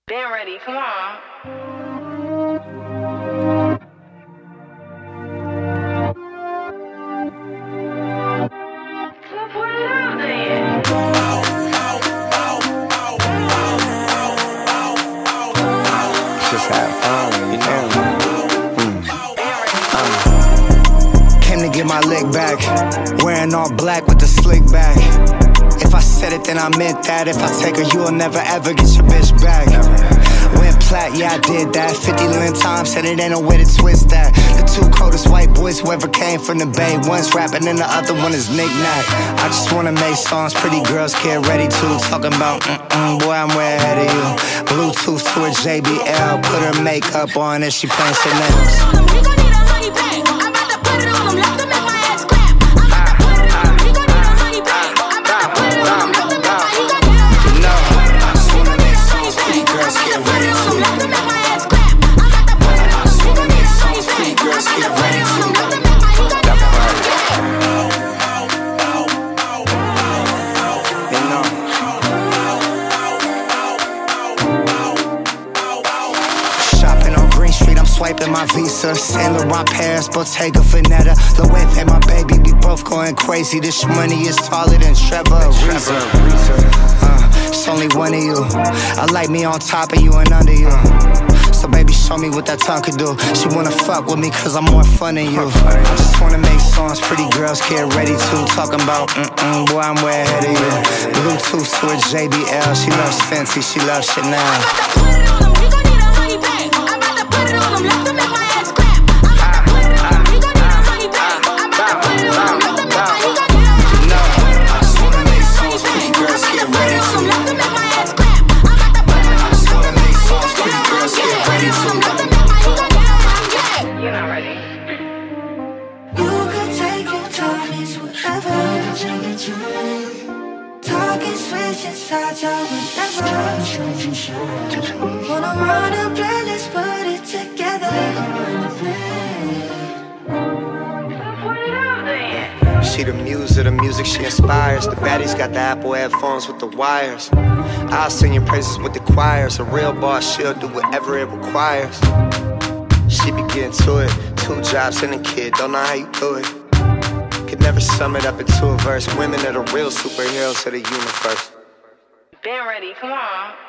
Been ready, come on. Just have fun, you know. Came to get my lick back, wearing all black with the slick back. If I said it, then I meant that. If I take her, you'll never ever get your bitch back. Went plat, yeah, I did that 50 million times, said it ain't no way to twist that. The two coldest white boys who ever came from the Bay. One's rapping and the other one is knick-knack. I just wanna make songs pretty girls get ready to. Talking about, boy, I'm way ahead of you. Bluetooth to her JBL, put her makeup on and she playing some nails. We gon' need a honey bag. I'm about to put it on them, let them make my ass clap. I'm about to put it on them. We gon' need a honey bag. I'm about to put it on them, let them make my ass clap. No, I just wanna make songs pretty girls get ready to. Let them make my ass clap. I'm about to put it on them. Just wanna make songs pretty girls get ready to. Swiping my Visa, Saint Laurent, Paris, Bottega, Veneta. Loewe, my baby, we both going crazy. This money is taller than Trevor Ariza. It's only one of you. I like me on top of you and under you. So baby, show me what that tongue can do. She wanna fuck with me cause I'm more fun than you. I just wanna make songs pretty girls get ready to. Talking about, boy, I'm way ahead of you. Bluetooth to her JBL. She loves Fenty, she loves Chanel. We gon' need a honey bag. I'm about to put it on them, let them make my ass clap. I'm about to put it on them. We gon' need a honey bag. I'm about to put it on them, let them make my ass clap. No, I just wanna make songs pretty girls get ready to. Let them make my ass clap. I'm about to put it on them. I just wanna make songs pretty girls get ready to. You're not ready. You could take your time, it's whatever. Talking, switching sides, I would never. Wanna run a play, let's put it together. She the muse of the music she inspires. The baddies got the Apple headphones with the wires. I'll sing your praises with the choirs. A real boss, she'll do whatever it requires. She be getting to it. 2 jobs and a kid, don't know how you do it. Could never sum it up into a verse. Women are the real superheroes of the universe. Been ready, come on.